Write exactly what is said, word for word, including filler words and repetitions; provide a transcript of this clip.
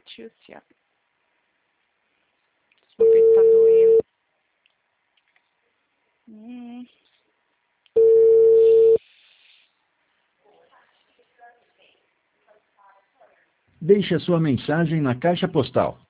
Letícia. Meu peito tá doendo. Hum. Deixe a sua mensagem na caixa postal